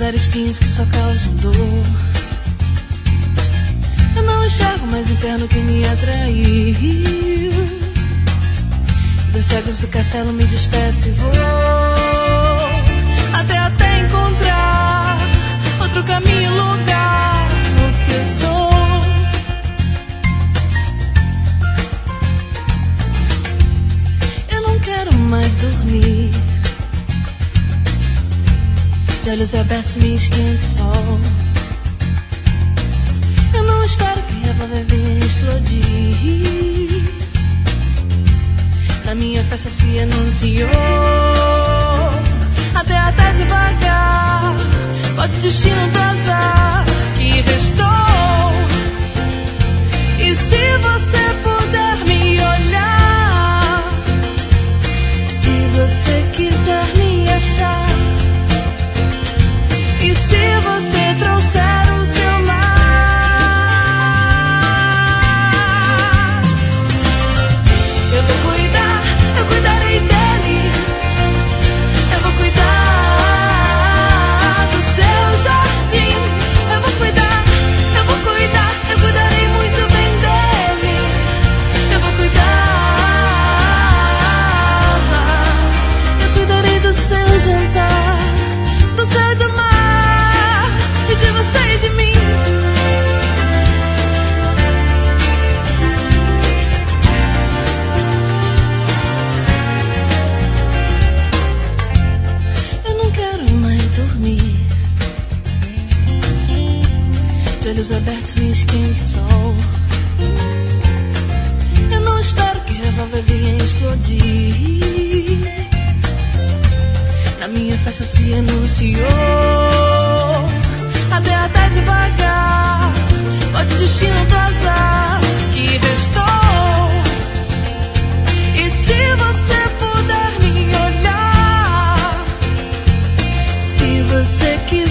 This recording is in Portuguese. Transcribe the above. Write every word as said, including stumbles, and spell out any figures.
usar espinhos que só causam dor. Eu não enxergo mais o inferno que me atraiu. Dos cegos do castelo me despeço e vou até até encontrar outro caminho, lugar, o que eu sou. Eu não quero mais dormir. De olhos abertos me esquenta o sol. Eu não espero que a revólver venha explodir. Na minha festa se anunciou até até devagar. Pode o destino do azar que restou. E se você puder me olhar, se você quiser me achar, e se você trouxer o seu lar, eu vou cuidar, eu cuidarei dele. Eu vou cuidar do seu jardim. Eu vou cuidar, eu vou cuidar, eu cuidarei muito bem dele. Eu vou cuidar, eu cuidarei do seu jantar, do céu e do mar, e de você e de mim. Eu não quero mais dormir. De olhos abertos me esquenta o sol. Eu não espero que a revólver venha explodir. Na minha festa se anunciou até até devagar. Pode o destino do azar que restou. E se você puder me olhar, se você quiser